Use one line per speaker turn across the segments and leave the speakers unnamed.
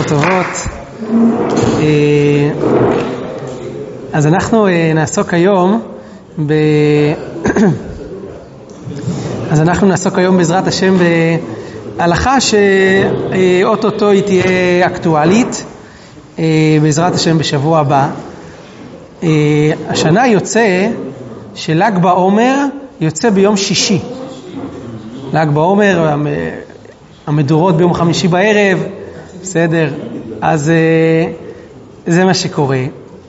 טובות. אז אנחנו נעסוק היום בעזרת השם בהלכה שאוטוטו היא תהיה אקטואלית בעזרת השם בשבוע הבא. השנה יוצא של"ג בעומר יוצא ביום שישי. ל"ג בעומר, המדורות ביום חמישי בערב, בסדר? אז זה מה שקורה.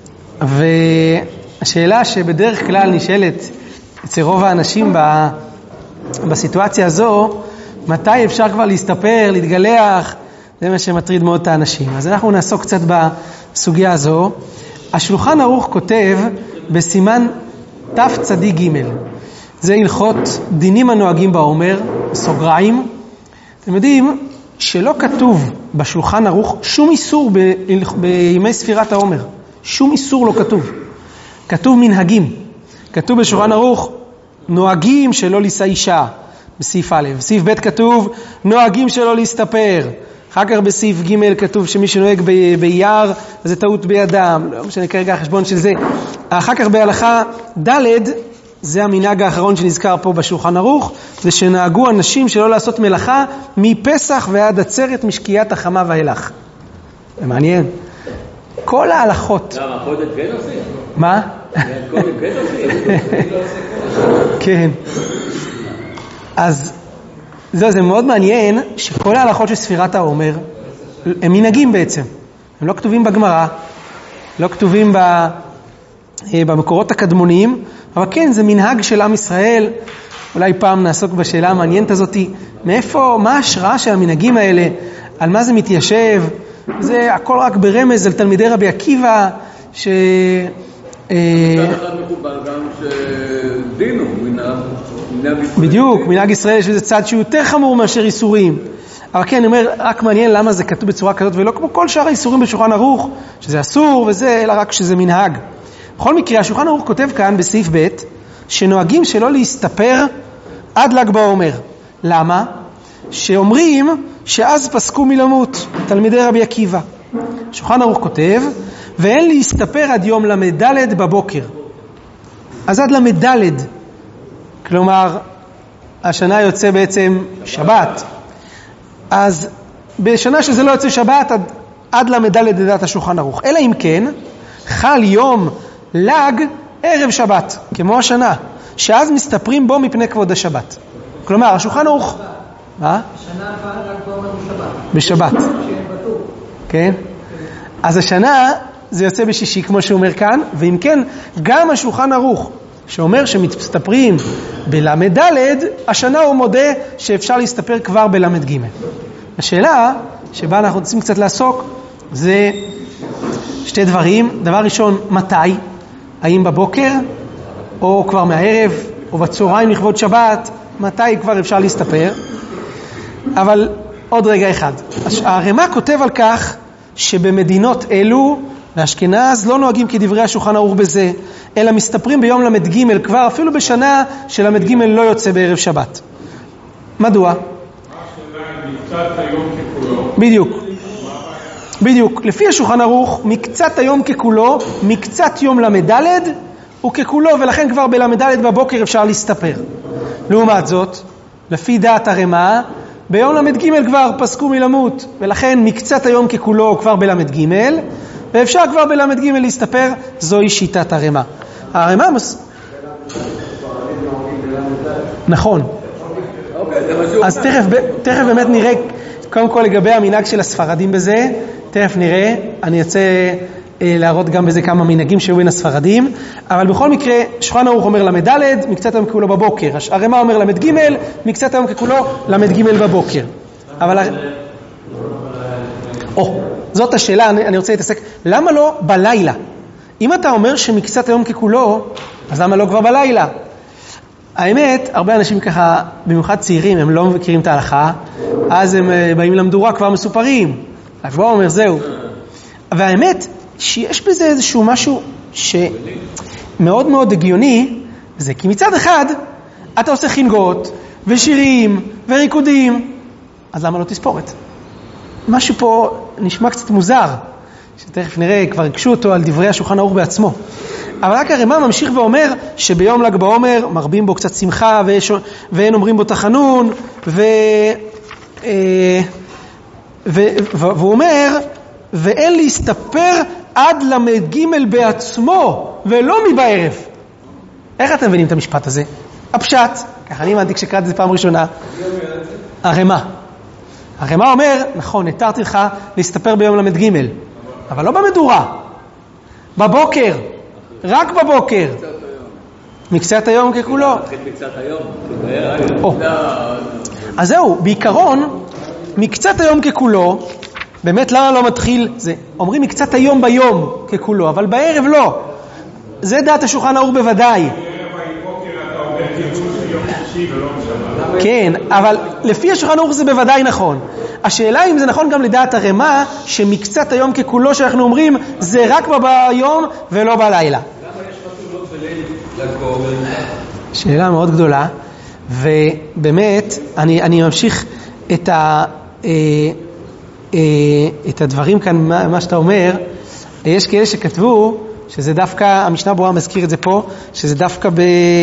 והשאלה שבדרך כלל נשאלת אצל רוב האנשים בסיטואציה הזו, מתי אפשר כבר להסתפר, להתגלח? זה מה שמטריד מאוד את האנשים. אז אנחנו נעסוק קצת בסוגיה הזו. השולחן ערוך כותב בסימן תצ"ג, זה הלכות דינים הנוהגים בעומר, סוגריים. אתם יודעים שלא כתוב בשולחן ערוך שום איסור בימי ספירת העומר. שום איסור לא כתוב. כתוב מנהגים. כתוב בשולחן ערוך נוהגים שלא לישא אישה, בסעיף א'. בסעיף ב' כתוב נוהגים שלא להסתפר. אחר כך בסעיף ג' כתוב שמי שנוהג ביער זה טעות בידם. לא משנה כרגע החשבון של זה. אחר כך בהלכה ד' זה המנהג האחרון שנזכר פה בשולחן ערוך, זה שנהגו אנשים שלא לעשות מלאכה מפסח ועד עצרת משקיעת החמה והילך. זה מעניין. כל ההלכות.
למה, קודם כן עושים?
מה?
קודם כן עושים?
כן. אז זה מאוד מעניין שכל ההלכות של ספירת העומר הם מנהגים בעצם. הם לא כתובים בגמרא, לא כתובים במקורות הקדמוניים, אבל כן, זה מנהג של עם ישראל. אולי פעם נעסוק בשאלה המעניינת הזאת, מאיפה, מה ההשראה של המנהגים האלה, על מה זה מתיישב. זה הכל רק ברמז על תלמידי רבי עקיבא,
מצד אחד מקובל גם שדינו, מנהג ישראל.
בדיוק, מנהג ישראל שזה צד שהוא יותר חמור מאשר איסורים. אבל כן, אני אומר, רק מעניין למה זה כתוב בצורה כזאת, ולא כמו כל שאר האיסורים בשולחן ערוך, שזה אסור וזה, אלא רק שזה מנהג. בכל מקרה, השולחן ערוך כותב כאן בסעיף ב' שנוהגים שלא להסתפר עד ל"ג בעומר. למה? שאומרים שאז פסקו מלמות, תלמידי רבי עקיבא. השולחן ערוך כותב, ואין להסתפר עד יום ל"ד בבוקר. אז עד ל"ד, כלומר, השנה יוצא בעצם שבת. אז בשנה שזה לא יוצא שבת, עד ל"ד לדעת השולחן ערוך. אלא אם כן, חל יום ל"ג ערב שבת, כמו השנה, שאז מסתפרים בו מפני כבוד השבת. כלומר, השולחן ערוך... מה?
השנה הבאה רק בעומר
בשבת. כן? אז השנה זה יוצא בשישי, כמו שהוא אומר כאן, ואם כן, גם השולחן ערוך, שאומר שמסתפרים בל"ד, השנה הוא מודה שאפשר להסתפר כבר בל"ג. השאלה שבה אנחנו רוצים קצת לעסוק, זה שתי דברים. דבר ראשון, מתי? האם בבוקר, או כבר מהערב, או בצהריים לכבוד שבת? מתי כבר אפשר להסתפר? אבל עוד רגע אחד. הרמ"א כותב על כך שבמדינות אלו, באשכנז, לא נוהגים כדברי השולחן ערוך בזה, אלא מסתפרים ביום ל"ג כבר, אפילו בשנה של ל"ג לא יוצא בערב שבת. מדוע?
מקצת היום ככולו.
בדיוק. לפי השולחן ערוך, מקצת היום ככולו, מקצת יום ל"ד הוא ככולו, ולכן כבר בל"ד בבוקר אפשר להסתפר. לעומת זאת, לפי דעת הרמ"א, ביום ל"ג כבר פסקו מלמות, ולכן מקצת היום ככולו כבר בל"ג, ואפשר כבר בל"ג להסתפר. זוהי שיטת הרמ"א. הרמ"א נכון. אז תכף באמת נראה, קודם כל לגבי המנהג של הספרדים בזה, תכף נראה, אני אצא להראות גם בזה כמה מנהגים שהיו בין הספרדים, אבל בכל מקרה, שולחן ערוך אומר ל"ד, מקצת היום ככולו בבוקר. הרמ"א אומר ל"ג, מקצת היום ככולו ל"ג בבוקר. אבל זאת השאלה, אני רוצה להתעסק, למה לא בלילה? אם אתה אומר שמקצת היום ככולו, אז למה לא כבר בלילה? האמת, הרבה אנשים ככה, במיוחד צעירים, הם לא מכירים את ההלכה, אז הם באים למדורה כבר מסופרים. ל"ג בעומר, זהו. והאמת, שיש בזה איזשהו משהו שמאוד מאוד הגיוני, זה כי מצד אחד, אתה עושה חינגות, ושירים, וריקודים, אז למה לא תספורת? משהו פה נשמע קצת מוזר, שתכף נראה, כבר הקשו אותו על דברי השולחן ערוך בעצמו. אבל רק הרמ"א ממשיך ואומר שביום ל"ג בעומר מרבים בו קצת שמחה ואין אומרים בו תחנון, והוא אומר, ואין להסתפר עד ל"ג בעצמו ולא מבערב. איך אתם מבינים את המשפט הזה? הפשט, ככה אני הבנתי כשקראתי את זה פעם ראשונה, הרמ"א אומר, נכון, התרתי לך להסתפר ביום ל"ג, אבל לא במדורה, בבוקר, רק בבוקר, מקצת היום ככולו. אז זהו, בעיקרון, מקצת היום ככולו, באמת למה לא מתחיל זה? אומרים מקצת היום ביום ככולו, אבל בערב לא. זה דעת השולחן ערוך בוודאי. כן, אבל לפי השולחן ערוך זה בוודאי נכון. השאלה אם זה נכון גם לדעת הרמ"א, שמקצת היום ככולו שאנחנו אומרים, זה רק ביום ולא בלילה.
למה יש חתונות בליל ל"ג בעומר?
שאלה מאוד גדולה, ובאמת אני ממשיך את הדברים כאן, מה שאתה אומר. יש כאלה שכתבו שזה דווקא, המשנה ברורה מזכיר את זה פה, שזה דווקא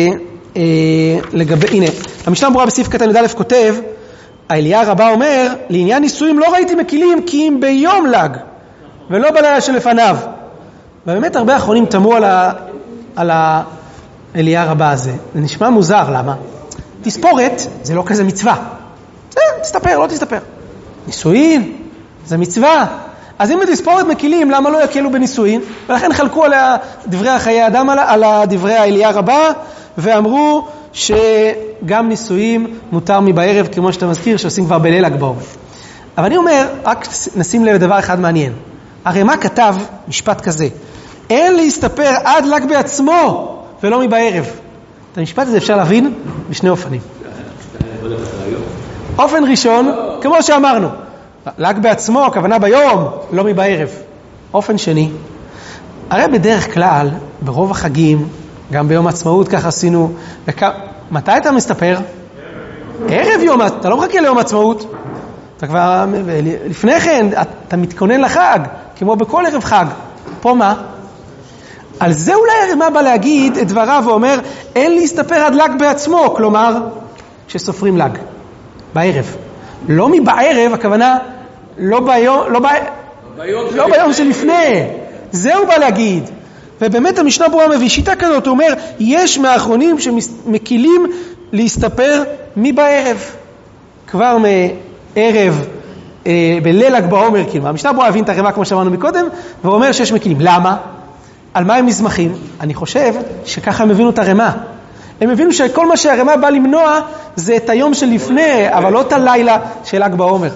לגבי, הנה, המשנה ברורה בסעיף קטן י"א כותב, האליה רבה אומר, לעניין נישואים לא ראיתי מקילים כי אם ביום ל"ג ולא בלילה שלפניו. ובאמת הרבה אחרונים תמו על האליה רבה הזה. זה נשמע מוזר, למה? תספורת זה לא כזה מצווה. תסתפר, לא תסתפר. נישואין זה מצווה. אז אם בתספורת מקילים, למה לא יקלו בנישואין? ולכן חלקו על דברי החיי אדם, על דברי האליה רבה, ואמרו שגם נישואים מותר מבערב, כמו שאתה מזכיר, שעושים כבר בליל ל"ג בעומר. אבל אני אומר, רק נשים לב לדבר אחד מעניין. הרמ"א כתב משפט כזה, אין להסתפר עד ל"ג בעצמו ולא מבערב. את המשפט הזה אפשר להבין בשני אופנים. אופן ראשון, כמו שאמרנו, ל"ג בעצמו, הכוונה ביום, לא מבערב. אופן שני, הרי בדרך כלל, ברוב החגים, גם ביום העצמאות כך עשינו, מתי אתה מסתפר? ערב יום, אתה לא מחכה ליום העצמאות, אתה כבר, לפני כן, אתה מתכונן לחג, כמו בכל ערב חג. פה מה? על זה אולי הרמ"א בא להגיד את דבריו ואומר, אין להסתפר עד ל"ג בעצמו, כלומר, כשסופרים ל"ג, בערב. לא מבערב, הכוונה, לא ביום שלפני. זה הוא בא להגיד. ובאמת המשנה ברורה מביא שיטה כזאת, הוא אומר, יש מהאחרונים שמקילים להסתפר מבערב. כבר מערב בליל ל"ג בעומר, כאילו. המשנה ברורה הבין את הרמ"א כמו שאמרנו מקודם, והוא אומר שיש מקילים. למה? על מה הם מזמחים? אני חושב שככה הם הבינו את הרמ"א. הם הבינו שכל מה שהרמ"א בא למנוע זה את היום שלפני, אבל לא את הלילה של ל"ג בעומר.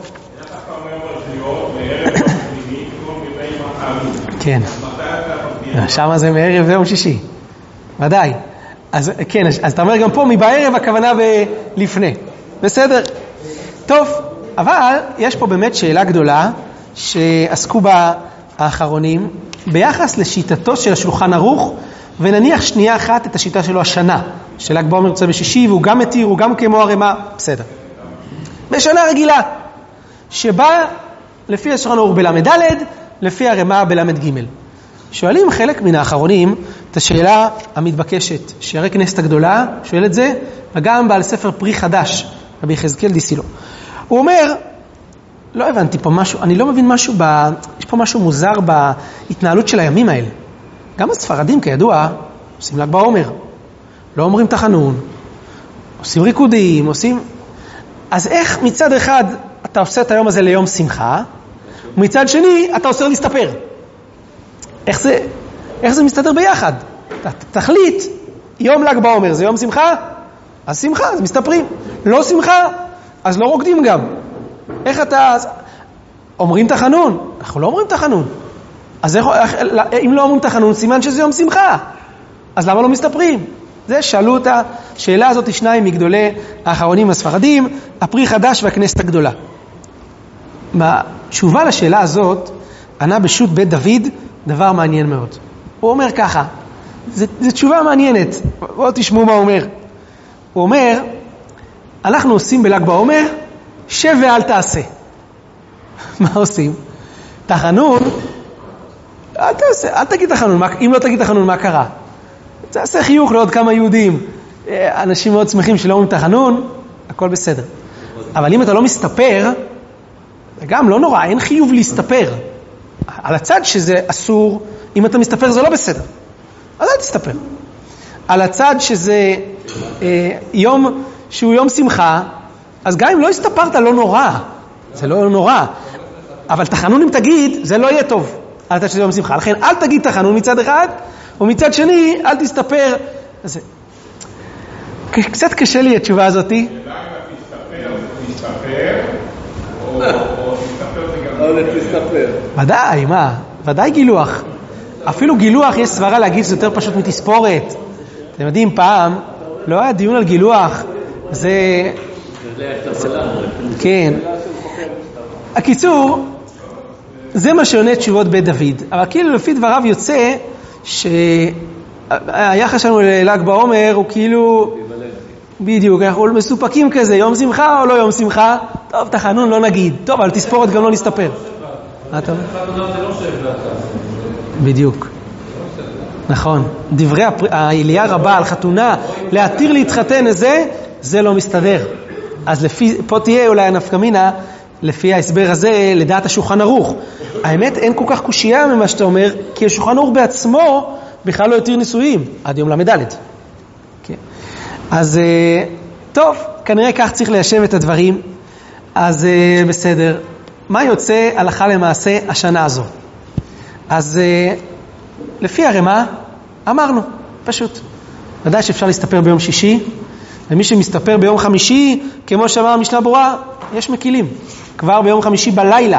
כן. שם זה מערב ויום שישי. ודאי. אז כן, אז אתה אומר גם פה מבערב הכוונה לפני. בסדר. טוב, אבל יש פה באמת שאלה גדולה שעסקו בה האחרונים ביחס לשיטתו של השולחן ערוך, ונניח שנייה אחת את השיטה שלו השנה, של ל"ג בעומר יוצא בשישי, והוא גם מתיר, הוא גם כמו הרמ"א, בסדר. בשנה רגילה, שבה לפי השולחן ערוך בל"ד, לפי הרמ"א בל"ג. שואלים חלק מן האחרונים את השאלה המתבקשת, שהרי כנסת הגדולה שואל את זה, וגם בעל ספר פרי חדש, רבי יחזקאל דיסילו. הוא אומר, לא הבנתי פה משהו, אני לא מבין משהו, יש פה משהו מוזר בהתנהלות של הימים האלה. גם הספרדים כידוע עושים ל"ג בעומר, לא אומרים תחנון, עושים ריקודים, אז איך מצד אחד אתה עושה את היום הזה ליום שמחה, ומצד שני אתה עושה להסתפר? איך זה מסתדר ביחד? תחליט, יום ל"ג בעומר זה יום שמחה, אז שמחה, אז מסתפרים. לא שמחה, אז לא רוקדים גם. איך אתה... אומרים תחנון? אנחנו לא אומרים תחנון. אז אם לא אומרים תחנון, סימן שזה יום שמחה. אז למה לא מסתפרים? זה שאלו את השאלה הזאת שניים מגדולי האחרונים הספרדים, הפרי חדש והכנסת הגדולה. בתשובה לשאלה הזאת, ענה בשו"ת בית דוד דבר מעניין מאוד. הוא אומר ככה, זו תשובה מעניינת, בואו תשמעו מה הוא אומר. הוא אומר, אנחנו עושים בל"ג בעומר, שב ואל תעשה. מה עושים? תחנון, אל תגיד תחנון, אם לא תגיד תחנון, מה קרה? תעשה חיוך לעוד כמה יהודים, אנשים מאוד שמחים שלא אומרים תחנון, הכל בסדר. אבל אם אתה לא מסתפר, זה גם לא נורא, אין חיוב להסתפר. על הצד שזה אסור, אם אתה מסתפר זה לא בסדר. אז אל תסתפר. על הצד שזה יום שהוא יום שמחה, אז גם אם לא הסתפרת לא נורא, זה לא נורא. אבל תחנון אם תגיד, זה לא יהיה טוב. על הצד שזה יום שמחה. לכן אל תגיד תחנון מצד אחד, ומצד שני אל תסתפר. אז קצת קשה לי התשובה הזאת. ודאי, מה? ודאי גילוח. אפילו גילוח יש סברה להגיד שזה יותר פשוט מתספורת. אתם יודעים, פעם לא היה דיון על גילוח. זה... כן. הקיצור, זה מה שעונה תשובות בית דוד. אבל כאילו לפי דבריו יוצא שהיחס שלנו לל"ג בעומר הוא כאילו... בדיוק, אנחנו מסופקים כזה, יום שמחה או לא יום שמחה? טוב, תחנון לא נגיד. טוב, אבל תספורת גם לא נסתפר. מה אתה אומר? בדיוק. נכון. דברי העלייה רבה על חתונה, להתיר להתחתן איזה, זה לא מסתדר. אז פה תהיה אולי הנפקמינה, לפי ההסבר הזה, לדעת השולחן ערוך. האמת, אין כל כך קושייה ממה שאתה אומר, כי השולחן ערוך בעצמו בכלל לא יתיר נישואים, עד יום למד. כן. אז טוב, כנראה כך צריך ליישב את הדברים. אז בסדר. מה יוצא הלכה למעשה השנה הזו? אז לפי הרמה, אמרנו, פשוט. ודאי שאפשר להסתפר ביום שישי, ומי שמסתפר ביום חמישי, כמו שאמר המשנה ברורה, יש מקילים. כבר ביום חמישי בלילה,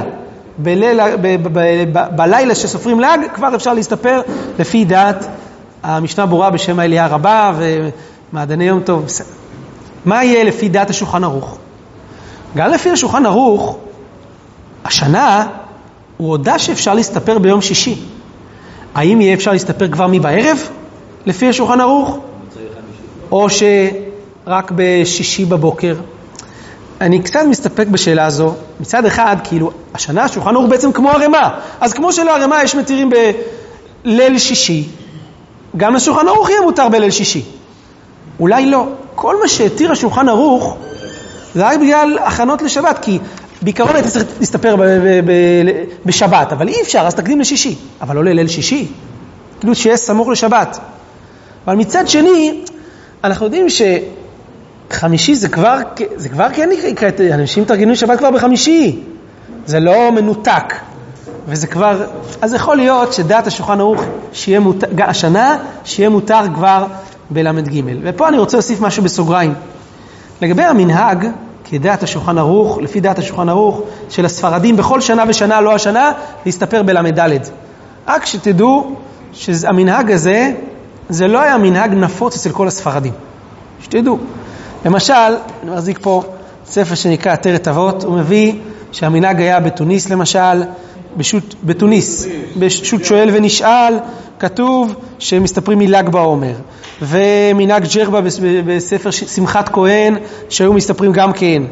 בלילה שסופרים ל"ג, כבר אפשר להסתפר לפי דעת המשנה ברורה בשם העלייה רבה ומעדני יום טוב. בסדר. מה יהיה לפי דעת השולחן ערוך? גם לפי השולחן ערוך, השנה הוא הודע שאפשר להסתפר ביום שישי. האם יהיה אפשר להסתפר כבר מבערב לפי השולחן ערוך? או שרק בשישי בבוקר? אני קצת מסתפק בשאלה הזו. מצד אחד, כאילו, השנה השולחן ערוך בעצם כמו הרמה. אז כמו שלהרמה יש מתירים בליל שישי, גם לשולחן ערוך יהיה מותר בליל שישי. אולי לא. כל מה שהתיר השולחן ערוך זה רק בגלל הכנות לשבת, כי בעיקרון הייתי צריך להסתפר בשבת, אבל אי אפשר, אז תקדים לשישי, אבל לא לליל שישי, כאילו שיהיה סמוך לשבת. אבל מצד שני, אנחנו יודעים שחמישי זה כבר כן נקרא, אנשים תרגלו שבת כבר בחמישי, זה לא מנותק, וזה כבר, אז יכול להיות שדעת השולחן ערוך שיהיה מותר, השנה שיהיה מותר כבר בלמד ג'. ופה אני רוצה להוסיף משהו בסוגריים. לגבי המנהג, כדעת השולחן ערוך, לפי דעת השולחן ערוך של הספרדים, בכל שנה ושנה, לא השנה, להסתפר בלמד ד'. רק שתדעו שהמנהג הזה, זה לא היה מנהג נפוץ אצל כל הספרדים. שתדעו. למשל, אני מחזיק פה ספר שנקרא עטרת אבות, הוא מביא שהמנהג היה בתוניס למשל, בתוניס, בשו"ת שואל ונשאל, כתוב שמסתפרים מל"ג בעומר. ומנהג ג'רבה בספר שמחת כהן, שהיו מסתפרים גם כן.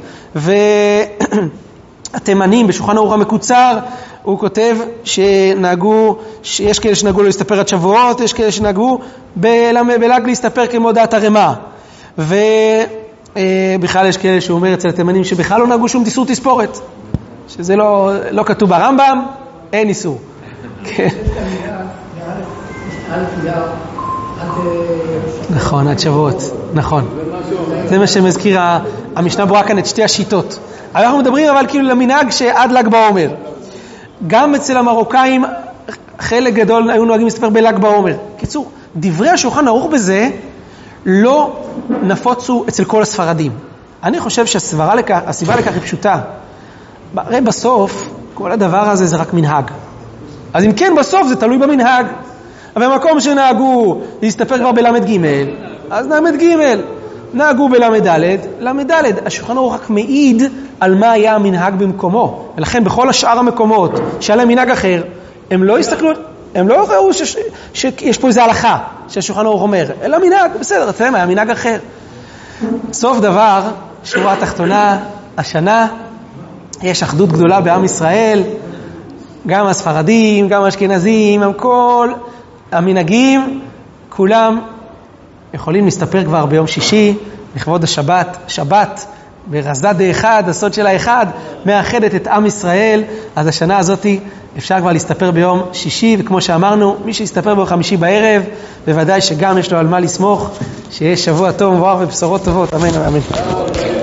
והתימנים בשולחן ערוך המקוצר, הוא כותב שנהגו, שיש כאלה שנהגו להסתפר עד שבועות, יש כאלה שנהגו בל"ג להסתפר כמו דעת הרמה. ובכלל יש כאלה שהוא אומר אצל התימנים שבכלל לא נהגו שום איסור תספורת. שזה לא כתוב ברמב"ם, אין איסור. כן. נכון, עד שבועות, נכון. זה מה שמזכיר המשנה ברורה כאן את שתי השיטות. אנחנו מדברים אבל כאילו למנהג שעד ל"ג בעומר. גם אצל המרוקאים חלק גדול היו נוהגים להסתפר בל"ג בעומר. קיצור, דברי השולחן ערוך בזה לא נפוצו אצל כל הספרדים. אני חושב שהסיבה לכך היא פשוטה. הרי בסוף כל הדבר הזה זה רק מנהג. אז אם כן בסוף זה תלוי במנהג. אבל במקום שנהגו להסתפר כבר בלמד ג', אז למד ג', נהגו בלמד ד', למד ד', השולחן ערוך רק מעיד על מה היה המנהג במקומו. ולכן בכל השאר המקומות שהיה להם מנהג אחר, הם לא הסתכלו, הם לא ראו שיש פה איזו הלכה שהשולחן ערוך אומר, אלא מנהג, בסדר, אצלם היה מנהג אחר. סוף דבר, שורה התחתונה, השנה יש אחדות גדולה בעם ישראל, גם הספרדים, גם האשכנזים, כל המנהגים, כולם יכולים להסתפר כבר ביום שישי, לכבוד השבת. שבת, ברזה דאחד, הסוד של האחד, מאחדת את עם ישראל. אז השנה הזאת אפשר כבר להסתפר ביום שישי, וכמו שאמרנו, מי שיסתפר ביום חמישי בערב, בוודאי שגם יש לו על מה לסמוך, שיהיה שבוע טוב, מבורך ובשורות טובות. אמן ואמן.